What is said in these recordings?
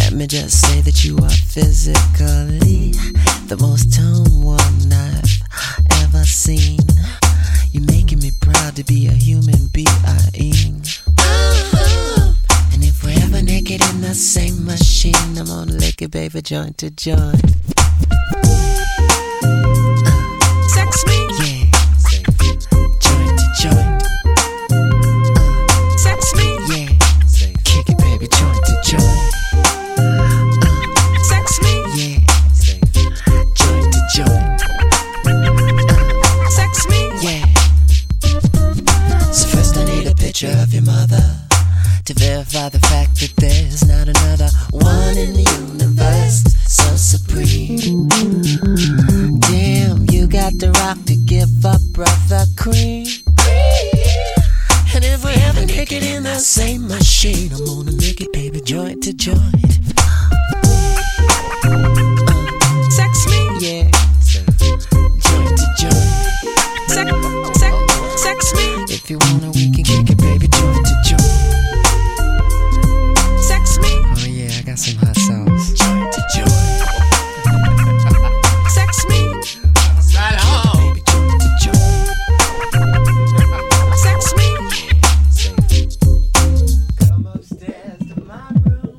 Let me just say that you are physically the most toned one I've ever seen. You're making me proud to be a human being. And if we're ever naked in the same machine, I'm gonna lick it, baby, joint to joint. Sex me? Yeah. Joint to joint. Sex me? Yeah. Kick it, baby, joint to joint. Sex me? Yeah. Joint to joint. Sex me? Yeah. So first I need a picture of your mother to verify the fact that there's not another one in the universe so supreme. Damn, you got the rock to give up, brother cream. And if we're ever naked in the same machine, I'm gonna make it, baby, joint to joint. Sex me? Yeah. Joint to joint. Sex me? If you wanna, we can kick it, baby, joint to joint. Sex me? Oh yeah, I got some hot sauce. Joint to joint. Sex me? Right on. Baby, joint to joint. Sex me? Come upstairs to my room.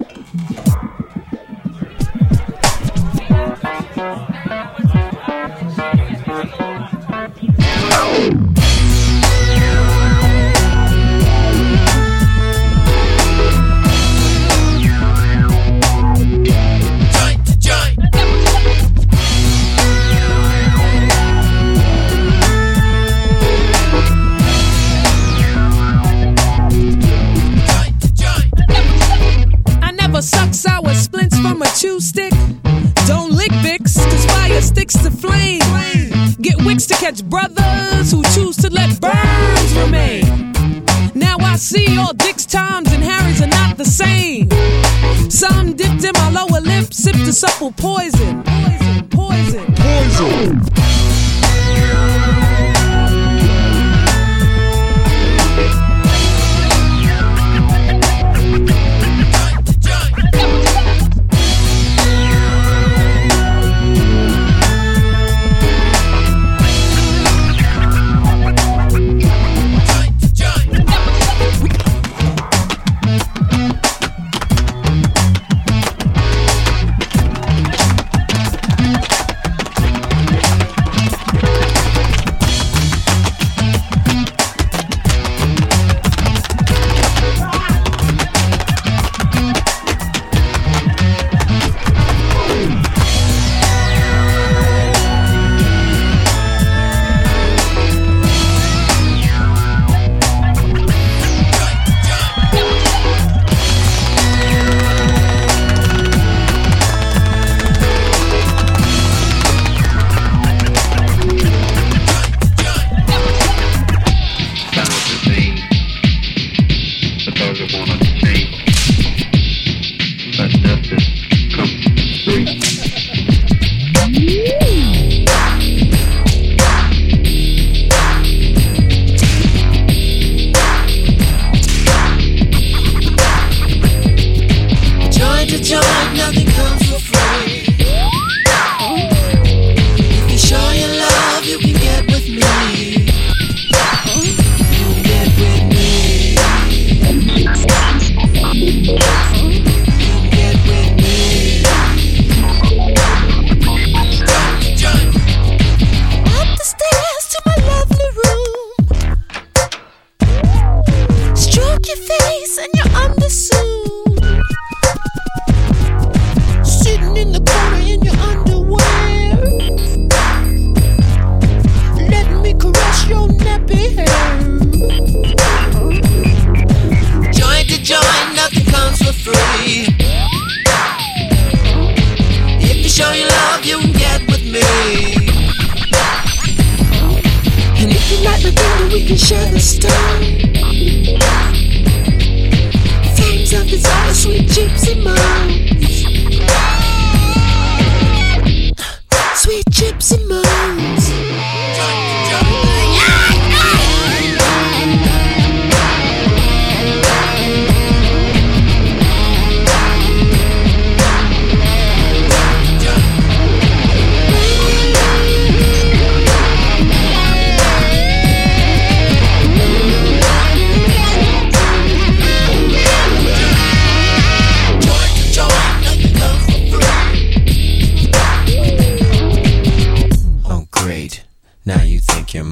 Suck sour splints from a chew stick. Don't lick Vicks, cause fire sticks to flame. Get wicks to catch brothers who choose to let burns remain. Now I see all Dick's, Toms, and Harrys are not the same. Some dipped in my lower lip, sipped the supple poison. Poison.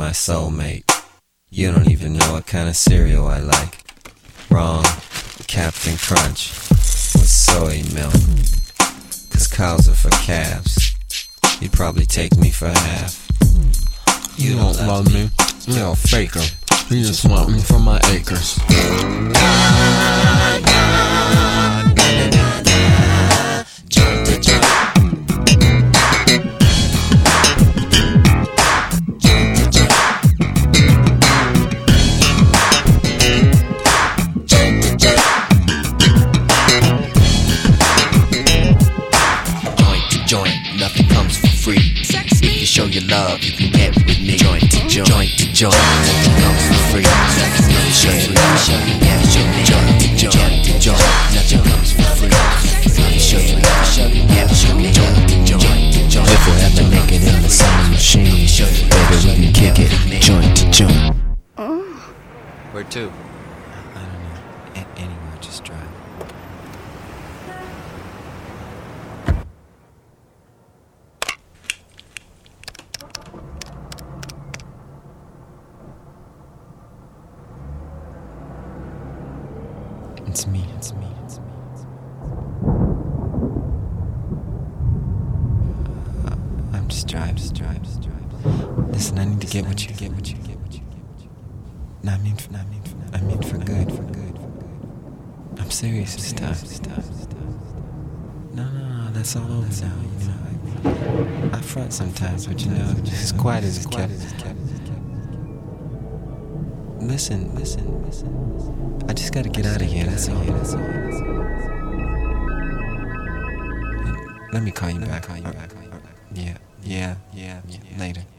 my soulmate. You don't even know what kind of cereal I like. Wrong, Captain Crunch with soy milk. 'Cause cows are for calves. You'd probably take me for half. You don't love me, you're a faker. You just want me for my acres. Joint to joint. Joint to joint. Joint to joint. Joint to joint, nothing comes for free. If you show your love, you can get with me. Joint to joint. Joint to joint, nothing comes for free. If you show your love, you can get with me. Joint to joint. Joint to joint, nothing comes for free. If you show your love, you can get with me. Joint to joint. If we have to make it in the same machine, baby, we can kick it. Joint to joint. Where to? I don't know. Anywhere, just drive. It's me. I'm just driving. Listen, I need to get what you. No, I mean for good. I'm serious this time. No, that's all over now. You know, I front sometimes, but you know, as quiet as it kept. Listen. I just gotta get out of here. That's all. Let me call you back. Yeah. Later.